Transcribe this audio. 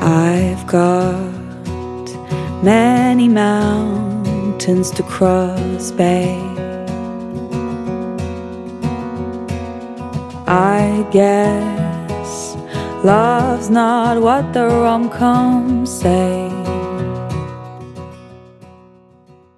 I've got many mountains to cross, babe. I guess love's not what the rom-coms say.